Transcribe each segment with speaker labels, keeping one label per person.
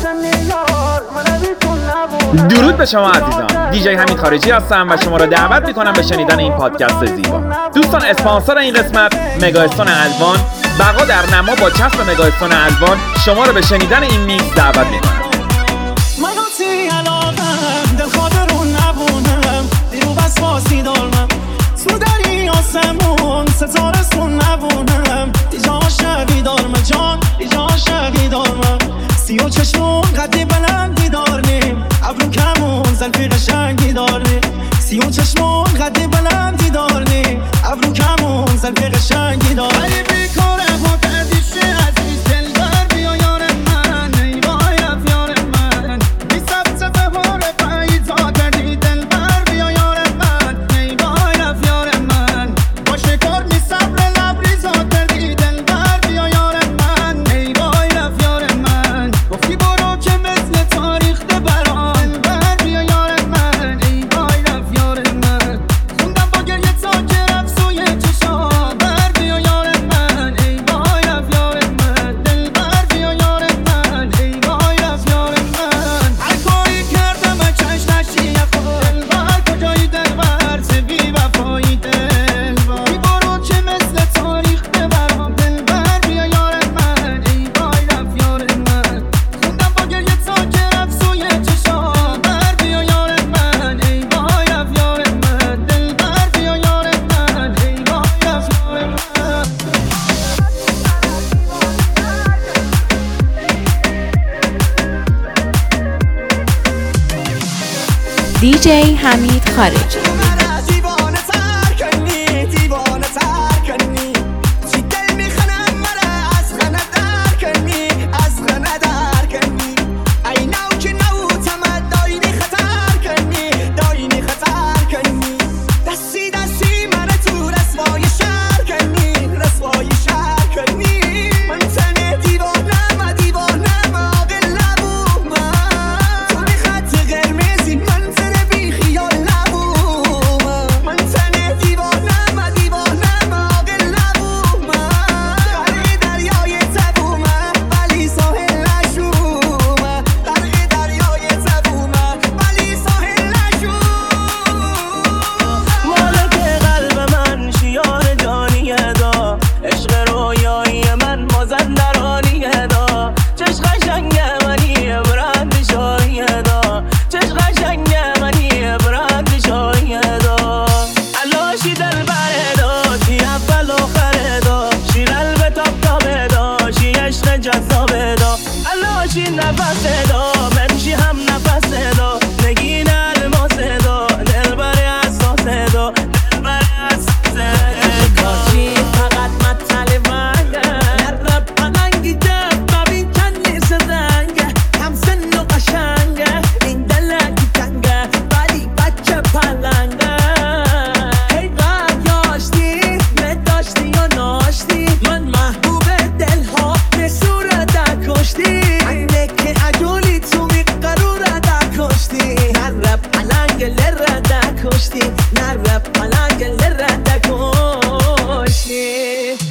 Speaker 1: درود به شما عزیزان، دیجی حمید خارجی هستم و شما را دعوت میکنم به شنیدن این پادکست زیبا. دوستان، اسپانسر این قسمت مگاستون الوان. بقا در نما با چسب مگاستون الوان شما را به شنیدن این میکس دعوت میکنم.
Speaker 2: سیاه چشمون قدی بلندی دارنیم، ابرو کمون زلفی قشنگی دارنیم. سیاه چشمون قدی بلندی دارنیم، ابرو کمون زلفی قشنگی دارنیم. ولی بیکاره با کردیشه عزیز دلبر بیا یار من، ای وای رفت یار من. بی ثبت بهار پاییزا کردی دلبر بیا یار من، ای وای رفت یار من. با شکار می صبر لبریزا کردی دلبر بیا یار من، ای وای رفت یار من. گفتی برو که مثل تاریخ برام بر بیا یار من، ای وای رفت یار من. خوندم با گریه تا که رفت سوی چشا بر بیا یار من، ای وای رفت یار من. دل بر بیا یار من، ای وای رفت یار من. هر کاری کردم چش نشی دل بر کجایی دل بر بی وفایی دل بر. بی برو که مثل تاریخ برام دل بر بیا یار من، ای وای رفت یار من. خوندم با گریه تا که رفت سوی چشا بر بیا یار من، ای وای رفت یار من. دل بر بیا یار من، ای وای رفت یار من.
Speaker 3: دیجی حمید خارجی.
Speaker 2: دیوانه تر کنی، دیوانه تر کنی. چی دل میخنم مرا از خنه در کنی، از خنه در کنی. ای نو که نوتم داینی خطر کنی، داینی خطر کنی. دستی دستی من تو رسوای شهر کنی، رسوای شهر کنی. من تنه دیوانم، دیوانم عاقل نبوم. تو بی خط قرمزی من تنه بی خیال نبوم. من تنه دیوانم، دیوانم عاقل نبوم. غرق دریای تبوم ولی ساحل نشوم. غرق دریای تبوم ولی ساحل نشوم. مالک قلب من شیار جانیه دا، عشق رویایی من مازندرانیه دا. چش قشنگه منی برند شاییه دا، چش قشنگه منی برند شاییه دا. علاشی دل بره دا، چی اول آخره دا. شی قلب تاب تابه دا، شی عشق جذابه دا. علاشی نفسه دا، من شی هم نفسه دا. نگین الماسه دا، دل بره اساسه دا، دل بره اساسه دا. فقط مطل منگه نرب پلنگی جب ببین کنی سزنگه. هم سن و قشنگه این دلنگی تنگه ولی بچه پلنگه. هی قد یاشتی نداشتی یا ناشتی. من محبوب دل ها به صورت کشتی. اینه که عجولی تو میقرور کشتی. نرب پلنگ لرد کشتی، نرب پلنگ لرد کشتی.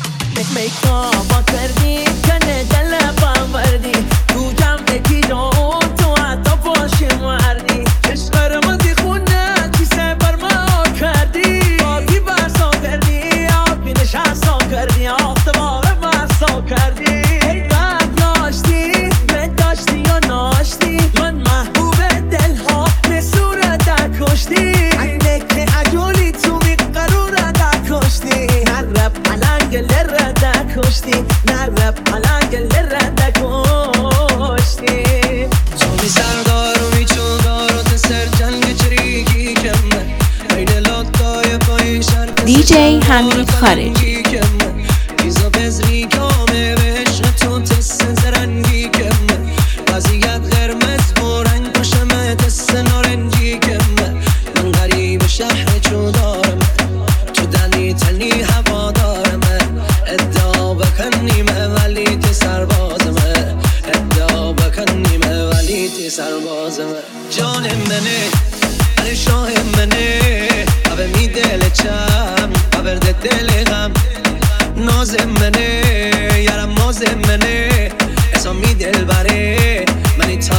Speaker 2: میکا با کردی کنه دل باوردی. تو جمع گیرون تو حتی باشی مردی. عشق قرمزی خونه کیسه بر ما کردی. بادی برسا کردی، آبی نشستا کردی، آفتبار برسا کردی. هی قد یاشتی نداشتی یا ناشتی. من محبوب دل ها به صورت کشتی. اینه که عجولی تو میقرور کشتی. نرب پلنگ لرد کشتی، نرب پلنگ لرد کشتی. تو می سردار و می چودار و تسر جنگ چریکی کمه. این لطای پای شرک
Speaker 3: دیجی حمید خارجی.
Speaker 2: ایزا بزری کامه به عشق تو تست زرنگی کمه. وضعیت قرمز برنگ کشمه تست نارنجی کمه. من غریب شهر چودارم، تو دنی تنی هوا دارمه. ادعا بکنیمه ولی تی سربازمه، ادعا بکنیمه ولی تی سربازمه. جان منه علی شاه منه، اوه می دل چم اوه دل غم. ناز منه یارم ماز منه، اسامی دل بره منی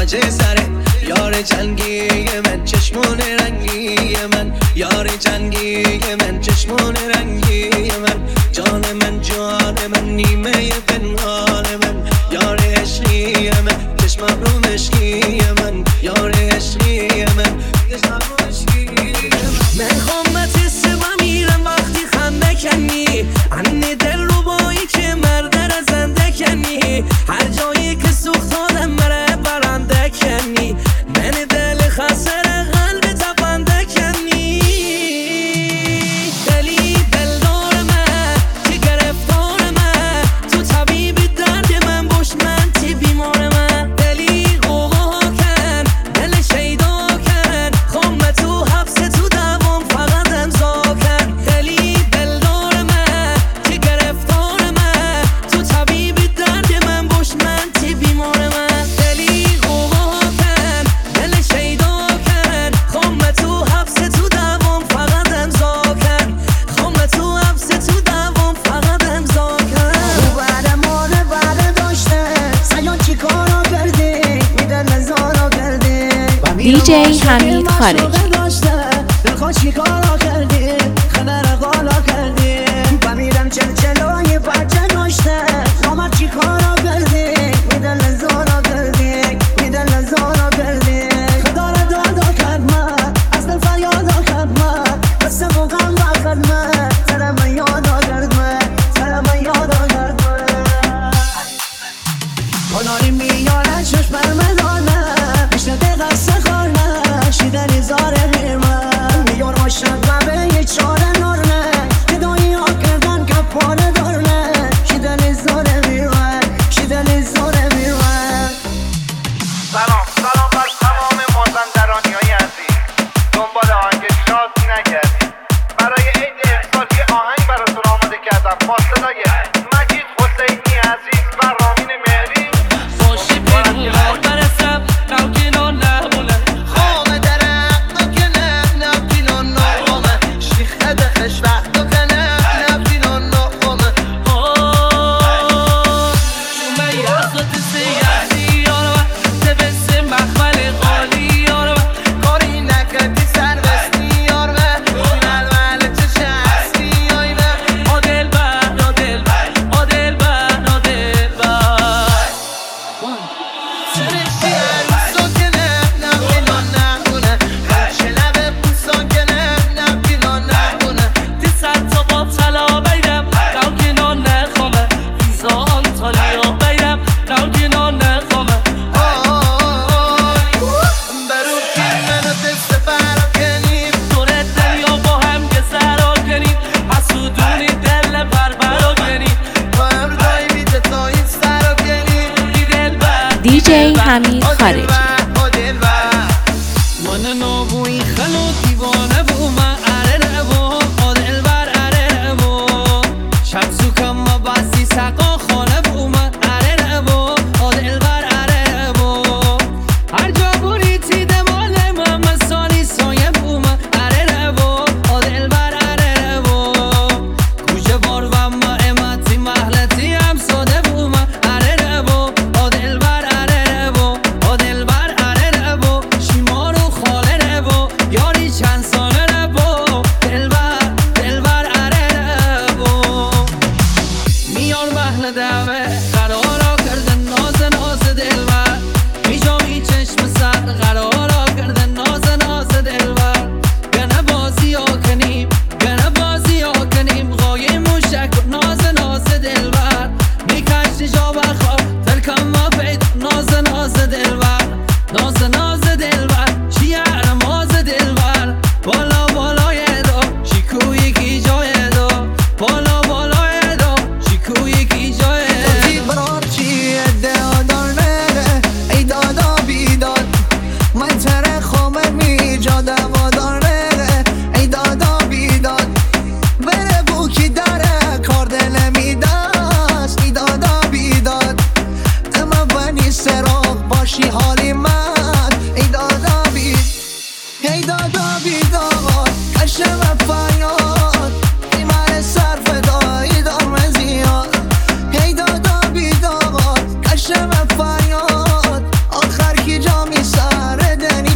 Speaker 2: یار جنگی من چشمون رنگی من یار جنگی من چشمون رنگی من جان من نیمه پنهان من یار عشقی من چشمم رو مشکی من یار عشقی من چشمم رو مشکی من خامت سبا میرم وقتی خنده کنی انی دل رو بایی که مرده را زنده کنی هر جایی که سوختادم مره برنده کنی من دل خسر قلب تپنده کنی دلی دلدار من که گرفتار من تو طبیب درد من باش من تی بیمار من دلی قوقا کن دل شیدا کن خم تو حبس تو دوام فقط امضا کن دلی دلدار من که گرفتار من تو طبیب درد من باش من تی بیمار من دلی قوقا کن دل شیدا کن خم تو حبس تو دوام فقط امضا کن خم تو حبس تو دوام فقط امضا کن
Speaker 4: تو بعد مانه بعد داشته سیان چی کارا کردی میدن نزارا کردی
Speaker 3: DJ حمید خارجی.
Speaker 4: دلخواه چی کارا کردی خنر قالا کردی بمیرم چلچلای بچه داشته نامد چی کارا کردی میدن نزارا کردی میدن نزارا کردی خدا را دادا کرد من از دل فریادا کرد من بس موقعم بخد من سرم یادا کرد من سرم یادا کرد من کناری میاره چشم برمدانه بیشتر دقیق سخارنه شیدنی زاره میرمن میار عاشق به یه چاره نارنه که دایی ها کردن که پاره دارنه شیدنی زاره میرمن شیدنی زاره میرمن
Speaker 5: سلام بر تمام مازندرانی های عزیز دنبال آهنگ شاد نگردید برای عید امسال یه آهنگ براتون آماده کردم با صدای مجید حسینی عزیز و رامین مهری
Speaker 2: باشی بیرون برسم نوکینا نمونه خامه درق نکنه نوکینا نخومه شیخه دخش وقت نکنه نوکینا نخومه شومه یخوت سیادی یارو تبسه مخمل غالی یارو کاری نکردی سر بستی یارو نلمل چه شخصی یایمه آدل بر آدل بر آدل بر آدل بر سرشی عروسا کنه نوکینا نخونه خرچه لبه بوسا کنه نوکینا نخونه تی سر تا با طلا بیرم نوکینا نخومه ویزا آنتالیا بیرم نوکینا نخومه برو که منو دست فرا کنیم دوره دریا با هم گذرا کنیم حسودونی دل بربرا کنیم با هم رای بیده تا این سرا کنیم بی دل بر
Speaker 3: DJ حمید خارجی.
Speaker 2: من نابوی خلو دیوانه بو من اره نبو آدل بر اره نبو شمسو کم و بستی سقا خانه بو من اره نبو آدل بر اره نبو هر جا بوری تیده مال من مسانی سایه بو من اره نبو آدل بر اره نبو کوچه بار و ما امتی محلتی هم ساده بو من اره نبو آدل بر اره نبو آدل بر اره نبو شیمارو خاله نبو یاری چند ساله نبو دلبر اره نبو میار محل دعوه قرارا کردن ناز دلبر میجامی چشم سر قرارا کردن ناز دلبر گنه بازی ها کنیم غای موشک و ناز دلبر میکشتی جا بخواب تلکم ما پیدا ناز دلبر ناز دلبر چی ارماز دلبر بالا بالای دو چیکوی کی جای دو بالا بالای دو چیکوی کی جای دو
Speaker 4: برات چی ادعا نره ای دادا بیداد من تره خامه میجادم و داره ای دادا بیداد بره بوکی داره کار دل میدست ای دادا بیداد اما بنی سراغ باشی حالی من ای دادا ای دادا بیداد کشم فریاد ای من صرف دایی دارم زیاد ای دادا بیداد کشم فریاد آخر کی جا می سر دنی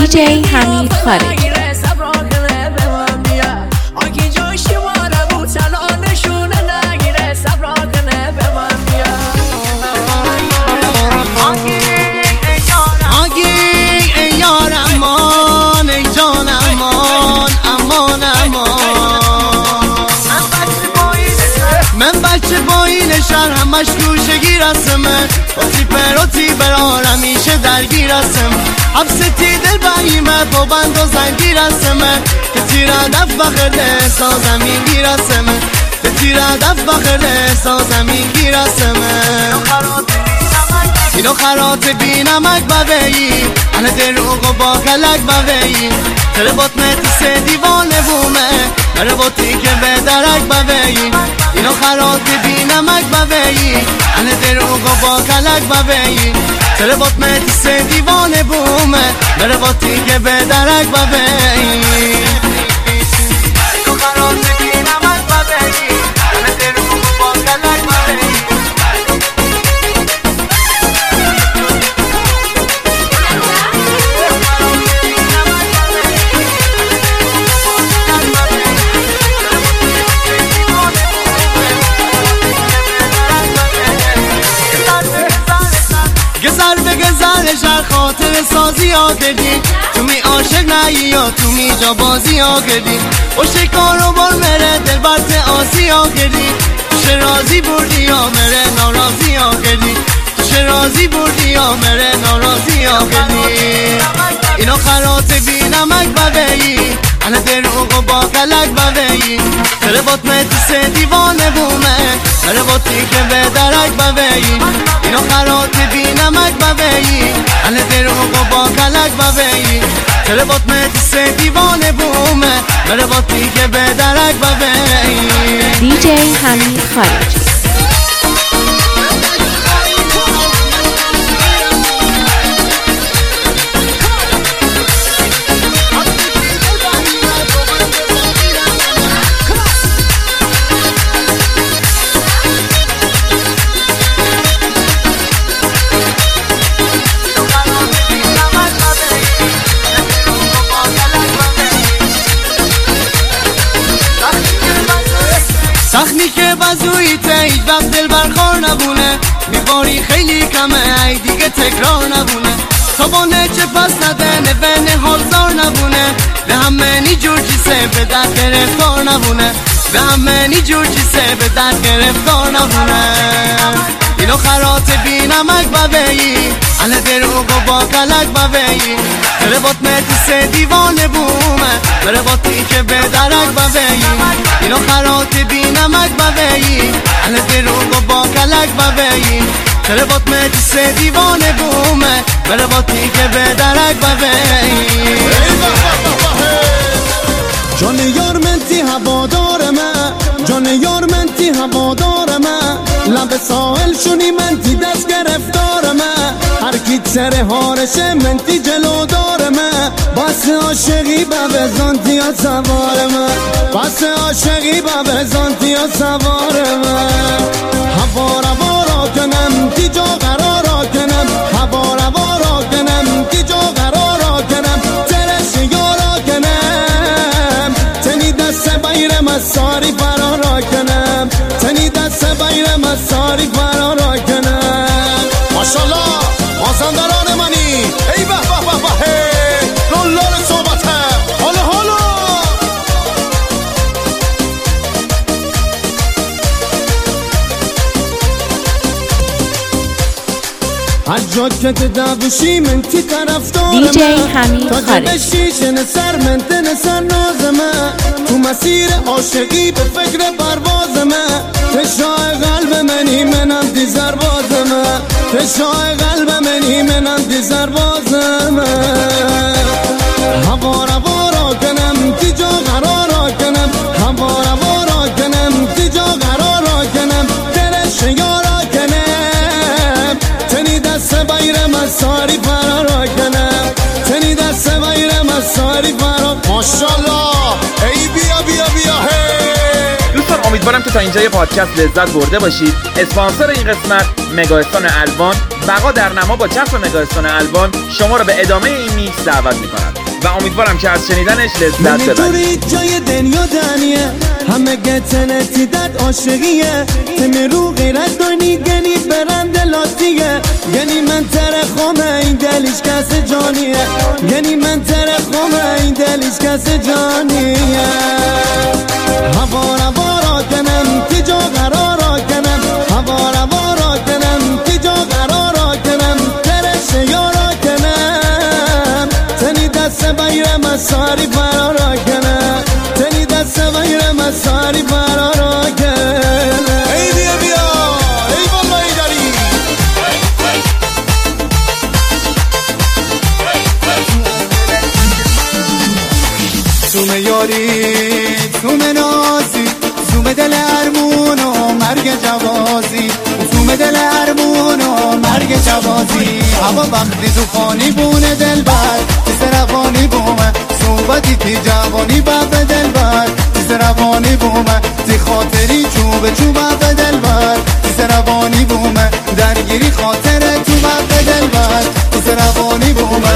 Speaker 3: دیجی حمید خارجی.
Speaker 6: شهر همش گوشگی رسمه اوتی برار همیشه درگیر رسم حبستی دل باییمه با بند و زنگی رسمه که تیره دف بخرده سازمین گی رسمه که تیره دف بخرده سازمین گی رسمه اینو خرات بی نمک ببهی انا دروغ و با کلک ببهی تره بطمه تیسه دیوانه بومه نره بطی که به درک ببهی اینو خرات بی نمک ببهی انا دروغ و با کلک ببهی تره بطمه تیسه دیوانه بومه نره بطی که به درک ببهی اینو خرات بی نمک ببهی انا دروغ و با کلک ببهی شهر خاطر سازی ها کردی تو می عاشق نهی یا تو می جا بازی ها کردی و شکار و بار مره دل برت آسی ها کردی تو شرازی بردی یا مره ناراضی ها کردی تو شرازی بردی یا مره ناراضی ها کردی اینو خرات بی نمک ببهی انا دروغ و با کلک ببهی تره بطمه تیسه دیوانه بومه نره بطی که به درک ببهی اینو خرات بی نمک ببهی انا دروغ و با کلک ببهی تره بطمه تیسه دیوانه بومه نره بطی که به درک ببهی
Speaker 3: دیجی حمید خارجی.
Speaker 6: سخمی که بزویته هیچ وقت دل برخور نبونه میباری خیلی کمه ای دیگه تکرار نبونه تا بانه چه پس نده نبنه حالزار نبونه به همه نی جور چیسه به درد گرفتار نبونه به همه نی جور چیسه به درد گرفتار نبونه اینو خرات بی نمک ببهی انا دروغ و با کلک ببهی تره بطمه تیسه دیوانه بومه بره بطی که به درک ببهی اینو خرات بی نمک ببهی انا دروغ و با کلک ببهی تره بطمه تیسه دیوانه بومه بره بطی که به درک ببهی
Speaker 7: جان یار منتی هوادار من جان یار منتی هوادار من لب ساحل شونی منتی دست گرفتار من هر کی سر هارشه منتی جلودار من بس عاشقی بزانتی یا سوار من بس عاشقی بزانتی یا سوار من هوارا کنم تی جا قرارا کنم هوارا کنم تی جا قرارا کنم ترش یارا کنم تنی دست بیر مساری فرارا کنم تنی دست بیر مساری فرارا کنم ماشالله مازندران منی ای به به به به لولار صحبته حالا هر جا که تدابشی من تی طرفدار
Speaker 3: دیجی حمید
Speaker 7: تا
Speaker 3: خارجی.
Speaker 7: جبشی نسر من تنسر ناز من تو مسیر عاشقی به فکر پرواز من تشای قلب منی منم دیزر باز من تشای قلب منی منم دیزر باز من هوارا کنم تی جا قرارا کنم هوارا کنم تی جا قرارا کنم درش یارا کنم تنی دست بیر مساری فرارا کنم تنی دست بیر مساری فرارا ماشالله ای بیا هی
Speaker 1: دوستان امیدوارم که تا اینجای پادکست لذت برده باشید. اسپانسر این قسمت مگا استان الوان بقا در نما با چسب مگاستون الوان شما رو به ادامه این میکس دعوت میکنم و امیدوارم که از شنیدنش لذت ببرید.
Speaker 7: جای دنیا دنیه همه گتنتی داد عاشقیه تم رو غیرت دانی گنی برند لاتیه گنی من ترخومه این دلیش کس جانیه گنی من ترخومه این دلیش کس جانیه هوا را کنم که جا قرارا کنم هوا را کنم که جا قرارا کنم ترش یارا کنم تنی دست بیر مساری فرارا کنم تنی دست بیر مساری فرارا کنم ای بیا بیا ای والله ای داری تومه یاری تومه نازی تومه دل ارمون و مرگ جوازی تومه دل ارمون و مرگ جوازی هوا وقتی تو خانی بونه دل بر تیز روانی بومه صحبتی تی جوانی بب دل بر تیز روانی بومه تی خاطری چوب چوب بب دل بر تیز روانی بومه درگیری خاطره تو بب دل بر تیز روانی بومه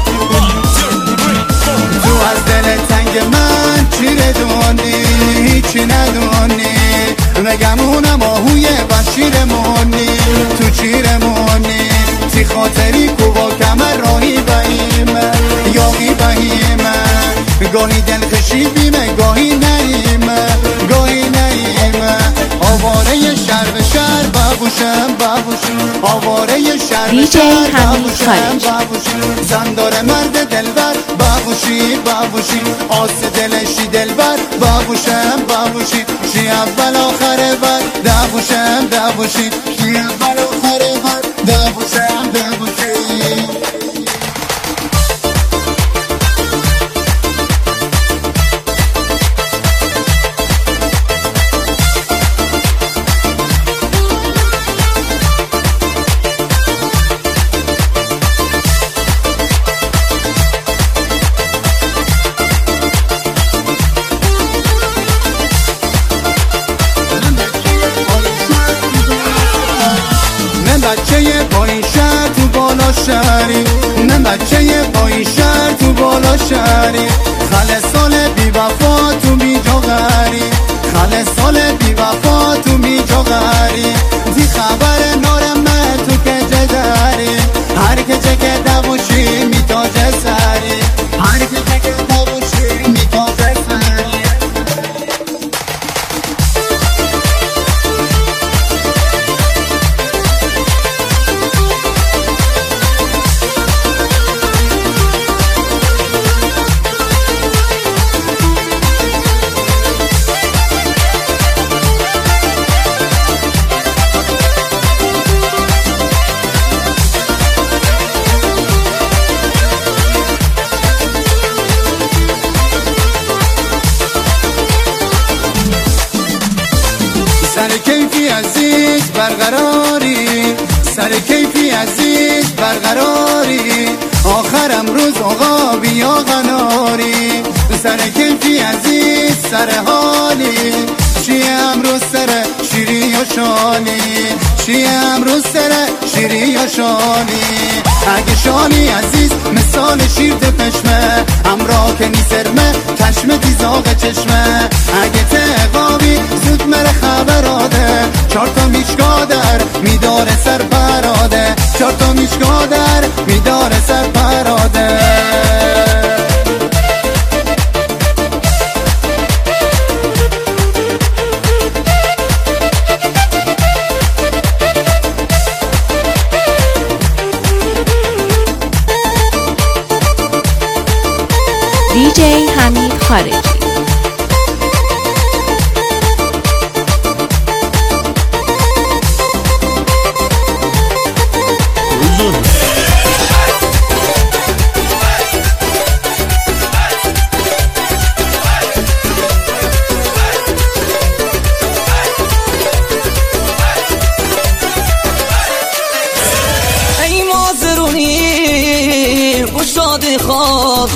Speaker 7: تو از دل تنگ من چی ردونی هیچی ندونی مگمونم آهوی بشیرمونی تو چیرمونی تی خاطری کوبا کمر راهی بهیمه یاقی بهیمه گاهی دل خشی بیمه گاهی نیمه گاهی نیمه آواره شهر به شهر ببوشم آواره شهر به شهر ببوشم زندار مرد دلبر ببوشی آس دلشی دلبر ببوشی شی اول آخره بر دبوشی شی اول آخره بر دبوشی بچه با این شهر تو بالا شهری نه بچه با این شهر تو بالا شهری خل سال بی وفا تو بی جا غری خل سال بی وفا تو بی جا غری دی خبر نارمه تو که داری هر که چه دوشی میتاجه سری هر که چه دوشی میتاجه سری سر کیفی عزیز برقراری سر کیفی عزیز برقراری آخرم روز آقا بیا غناری سر کیفی عزیز سر حالی چی امروز سر شیری یا شالی چی امروز سر شیری یا شالی اگه شالی عزیز مثال شیر پشمه همراه که نیسرمه چشم دیزاق چشمه اگه تقابی زود مره خبراده 4 تا میشگاه در میداره سر پراده 4 تا میشگاه در میداره سر پراده
Speaker 3: DJ حمید خارجی.
Speaker 2: ای مازرونی گشاد خواد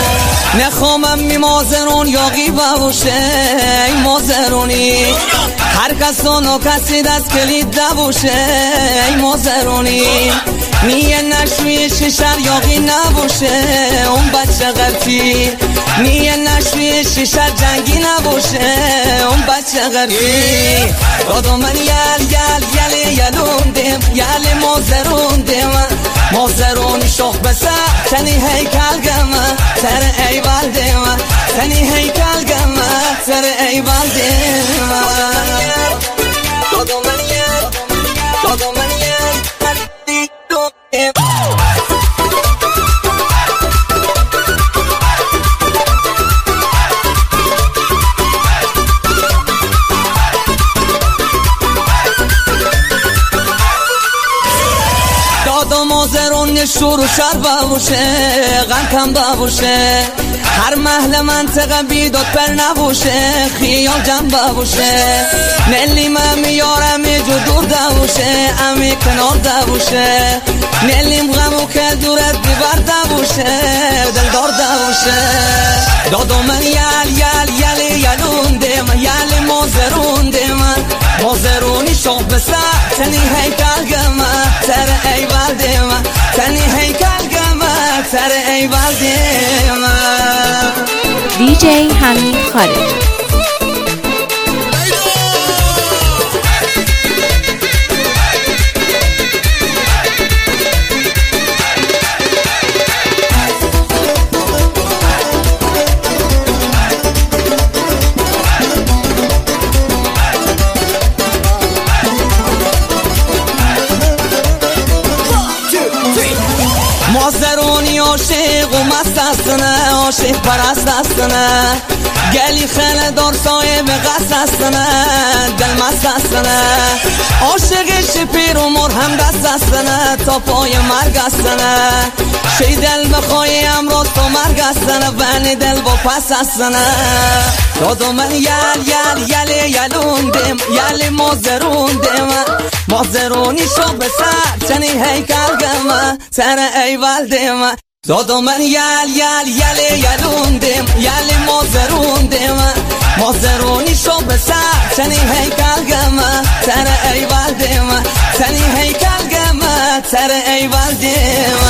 Speaker 2: نخوامم می مازرون یاقی بوشه ای مازرونی
Speaker 6: هر کس و کسی دست کلید نبوشه ای مازرونی نیه نشوی شیشر یاقی نبوشه اون بچه غرفی نیه نشوی شیشر جنگی نبوشه اون بچه غرفی دادو من یل یلوندیم یل مازروندیم مازرونی شخ بسر تنی هیکل گمه تر ای والدیم تنی هیکل گمه تر ای والدیم دادو من دادو مازرون شروع شر باشه غم کم باشه هر محل منطقه بیداد پر نبوشه خیال جمع باشه نلی من میارم جو دور دبوشه امی کنار دبوشه نلیم غمو که دورت بیبر دبوشه دلدار دبوشه دادو من یلوندیم یل مازروندیم مازرونی شاق بسر تنی هیکل گمه تر ای والدیم تنی هیکل گمه تر ای والدیم
Speaker 3: DJ حمید خارجی.
Speaker 6: مازرونی عاشق و مست هستنه عاشق پرست هستنه گلی خیلی دار صاحب قصد هستنه دل مست هستنه عاشق شپیر و مرهم دست هستنه تا پای مرگ هستنه شی دل بخوای امروز تا مرگ هستنه ونی دل با پس هستنه دادو من یلوندیم یل مازروندیم مازرونی شو بسر تنی هیکل گمه تر ای والدیم دادو من یلوندیم یل مازروندیم مازرونی شو بسر تنی هیکل گمه تر ای والدیم تنی هیکل گمه تر ای والدیم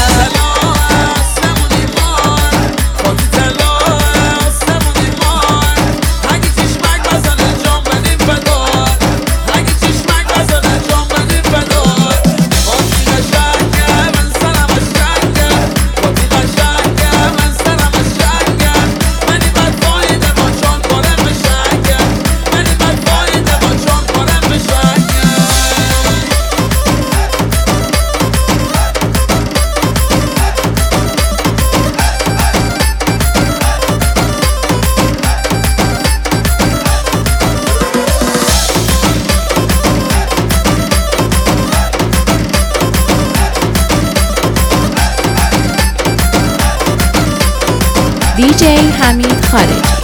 Speaker 3: DJ حمید خارجی.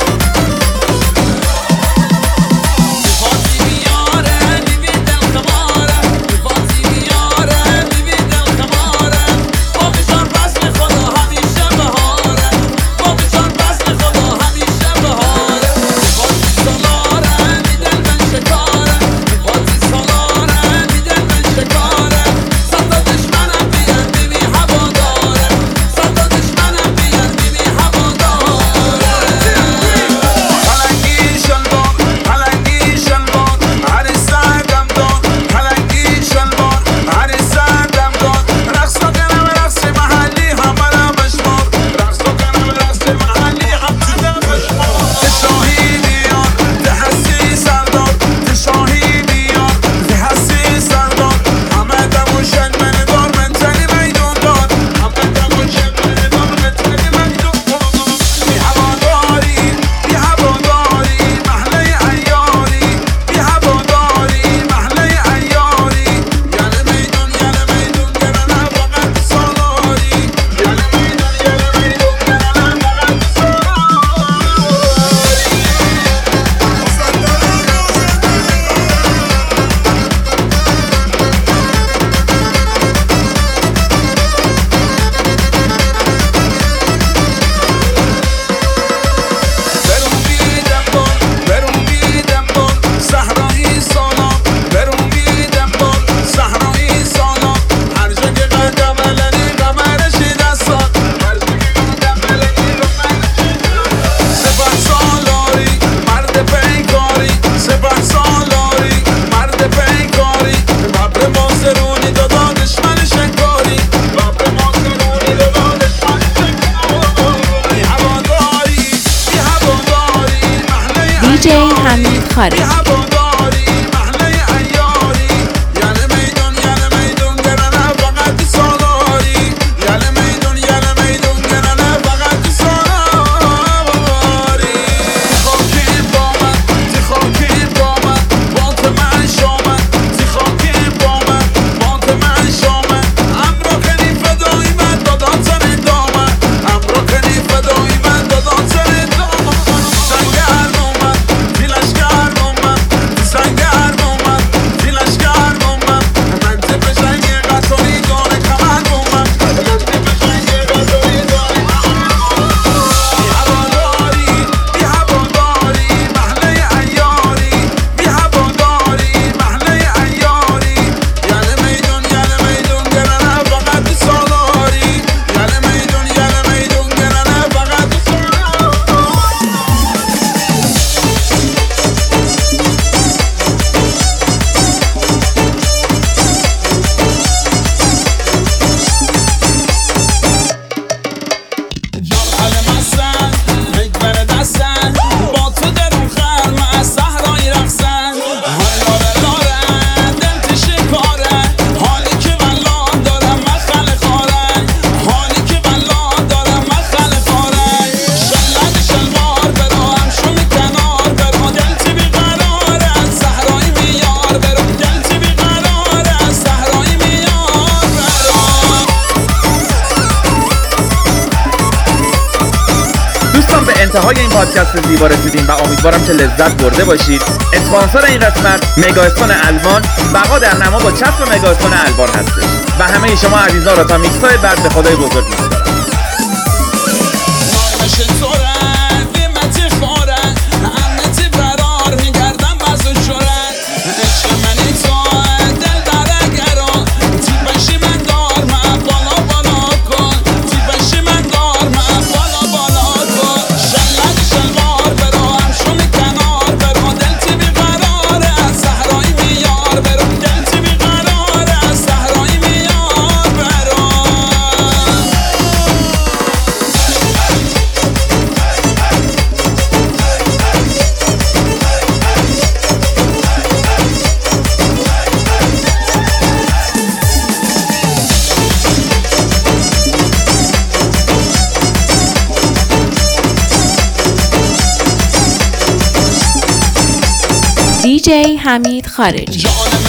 Speaker 3: خارجی.
Speaker 1: انتهای این پادکست زیبا رسیدیم و امیدوارم که لذت برده باشید. اسپانسر این قسمت مگاستون الوان، بقا در نما با چسب مگاستون الوان هستش و همه شما عزیزان را تا میکس‌های بعد به خدای بزرگ می‌سپارم.
Speaker 3: DJ حمید خارجی.